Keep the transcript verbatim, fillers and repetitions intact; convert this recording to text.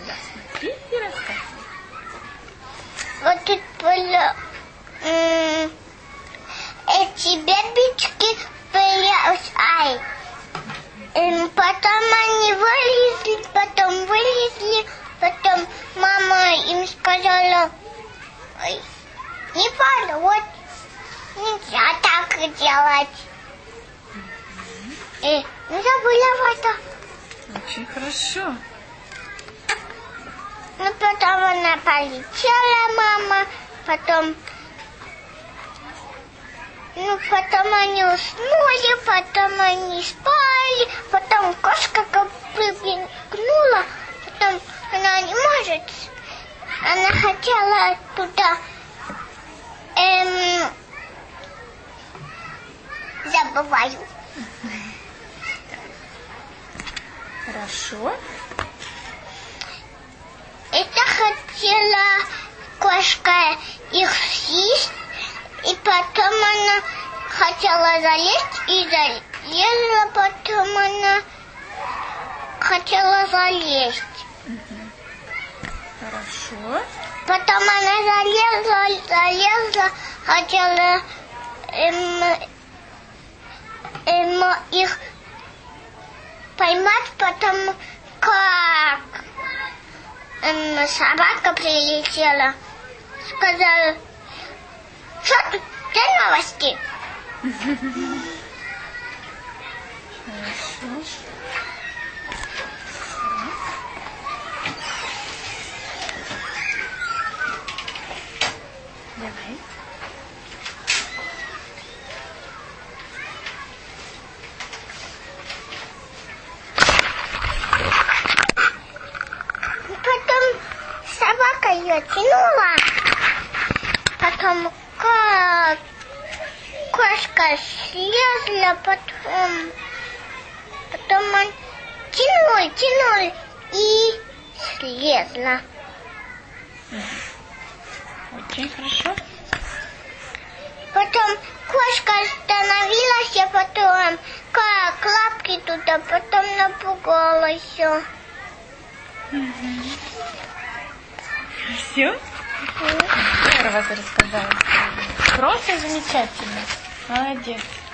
сюда смотри и рассказывай. Вот это было... М- эти бебечки появились. Ай. Эм, потом они вылезли, потом вылезли, потом мама им сказала, ой, не надо, вот нельзя так делать. Mm-hmm. И не забыла это. Очень хорошо. Ну, потом она полетела, мама, потом... Ну, потом они уснули, потом они спали, потом кошка как прыгнула, потом она не может. Она хотела туда... Эм, забываю. Хорошо. Это хотела кошка их съесть, и потом она хотела залезть и залезла, потом она хотела залезть. Угу. Хорошо. Потом она залезла, залезла, хотела эм, эм, их поймать, потом как эм, собака прилетела, сказала, что тут за новости? Хорошо. Давай. Потом собака ее тянула, потом как кошка слезла, потом, потом он тянул, тянул и слезла. Очень хорошо. Потом кошка остановилась, а потом как лапки туда, потом напугалась. Угу. Все? Здорово ты рассказала. Просто замечательно. Молодец.